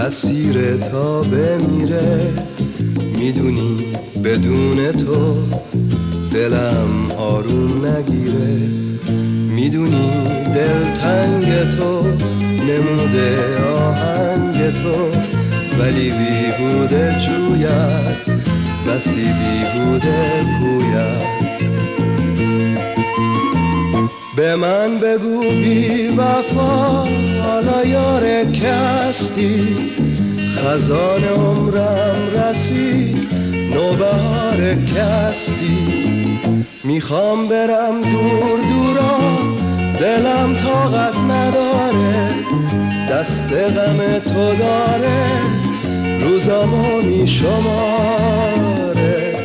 اسیر تا بمیره. میدونی بدون تو دلم آروم نگیره. میدونی دلتنگ تو نموده آهنگ تو، ولی بیهوده جوید بسی بیهوده کوید. به من بگو بی وفا حالا یار کستی، خزان عمرم رسید نوبهار کستی. میخوام برم دور دورا دلم طاقت نداره، دست غم تو داره روزامو میشماره.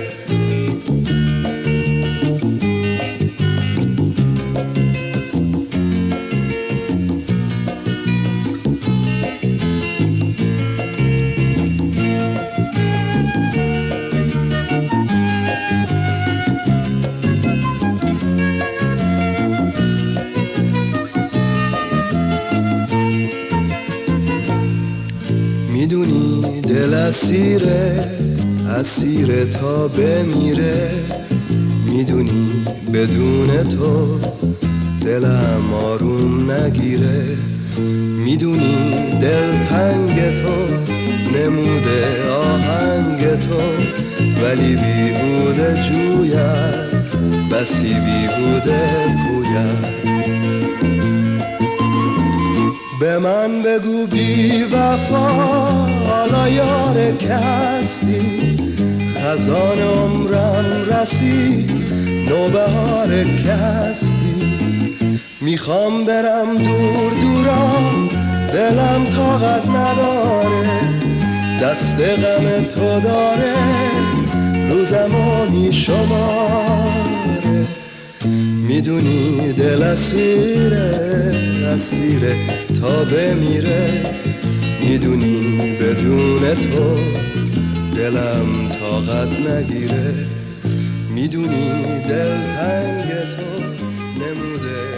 میدونی دل اسیره اسیره تا بمیره. میدونی بدون تو دلم آروم نگیره. میدونی دلتنگ تو نموده آهنگ تو، ولی بیهوده جوید بسی بیهوده کوید. به من بگو بی وفا حالا یار کستی، خزان عمرم رسید نوبهار کستی. میخوام برم دور دورا دلم طاقت نداره، دست غم تو داره روزمو میشماره. میدونی دل اسیره اسیره تا بمیره. میدونی بدون تو دلم طاقت نگیره. میدونی دلتنگ تو نموده